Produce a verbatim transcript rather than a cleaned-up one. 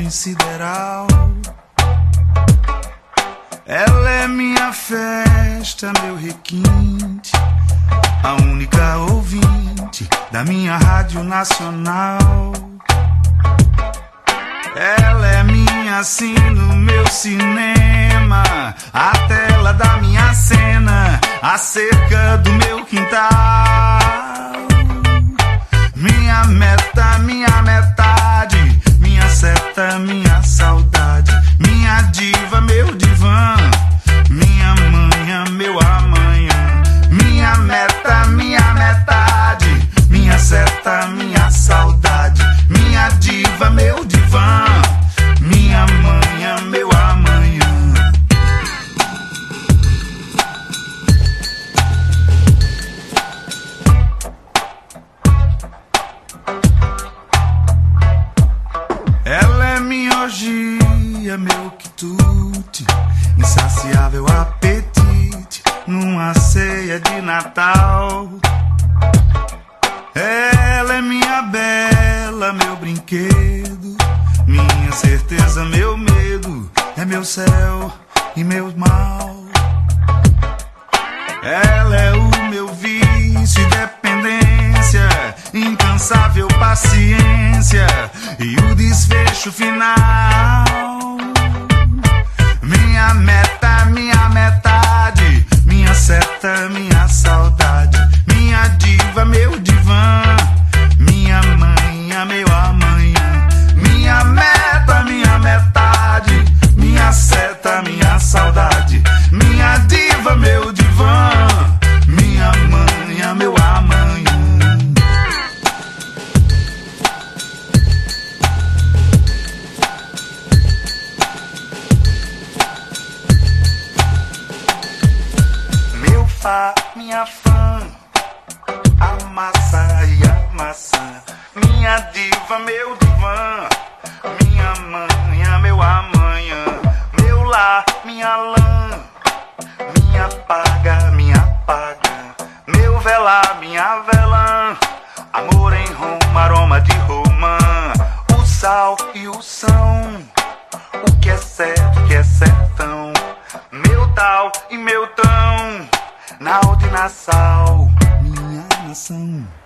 viagem sideral. Ela é minha festa, meu requinte, a única ouvinte da minha rádio nacional. Ela é minha sino, meu cinema, a tela da minha cena, a cerca do meu quintal. Minha meta, minha metade, minha seta, minha saudade, minha diva, meu divã, minha manhã, meu amanhã. Minha meta, minha metade, minha seta, minha saudade, minha diva, meu divã, minha manhã, meu amanhã. Ela é minha orgia, meu quitute, insaciável apetite numa ceia de Natal. Ela é minha bela, meu brinquedo, minha certeza, meu medo, é meu céu e meu mal. Ela é o meu vício e dependência, incansável paciência e o desfecho final. Minha meta, minha metade, minha seta, minha saudade, minha diva, meu divã, minha manhã, meu amanhã. Minha meta, minha metade, minha seta, minha saudade, minha diva, meu divã, minha manhã, meu amanhã. Meu fá, minha fã, a massa e a maçã, minha diva, meu divã, minha manhã, meu amanhã. Meu lar, minha lã, minha paga, minha paga, meu velar, minha velã, amor em Roma, aroma de romã, o sal e o são, o que é certo, o que é sertão, meu tal e meu tão, na ordinação, minha nação.